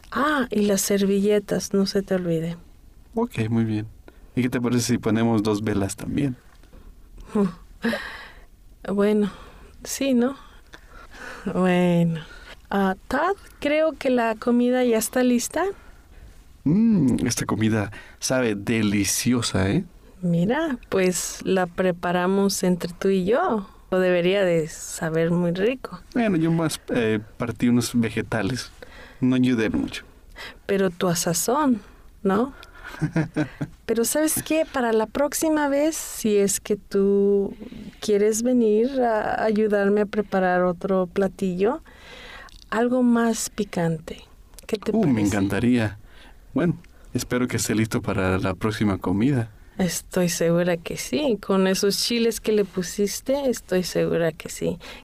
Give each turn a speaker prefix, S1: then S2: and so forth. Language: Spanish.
S1: Ah, y las servilletas, no se te olvide.
S2: Ok, muy bien. ¿Y qué te parece si ponemos 2 velas también?
S1: Bueno, sí, ¿no? Bueno. Todd, creo que la comida ya está lista.
S2: Esta comida sabe deliciosa, ¿eh?
S1: Mira, pues la preparamos entre tú y yo. O debería de saber muy rico.
S2: Bueno, yo más partí unos vegetales. No ayudé mucho.
S1: Pero tu sazón, ¿no? Pero ¿sabes qué? Para la próxima vez, si es que tú quieres venir a ayudarme a preparar otro platillo, algo más picante. ¿Qué te
S2: Me
S1: parece?
S2: encantaría. Bueno, espero que esté listo para la próxima comida.
S1: Estoy segura que sí. Con esos chiles que le pusiste, estoy segura que sí.